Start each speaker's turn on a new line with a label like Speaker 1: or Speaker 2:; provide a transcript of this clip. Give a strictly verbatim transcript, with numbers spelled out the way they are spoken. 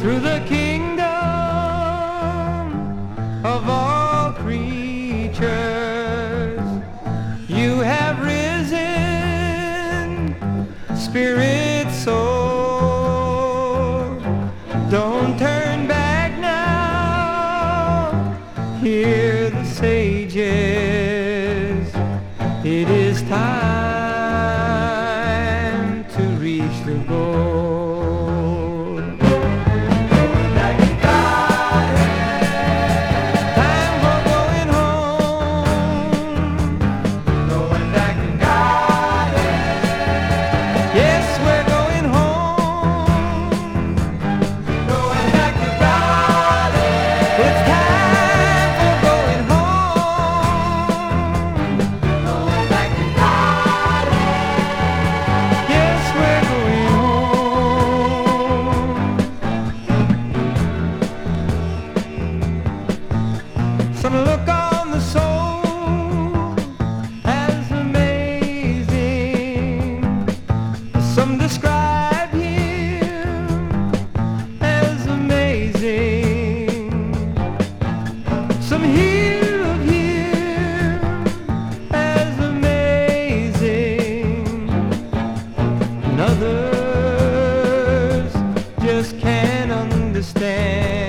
Speaker 1: through the kingdom of all creatures. You have risen, spirit, soul. Don't turn back now. Hear the sages. It is time to reach the goal. Some look on the soul as amazing. Some describe him as amazing. Some hear of him as amazing. And others just can't understand.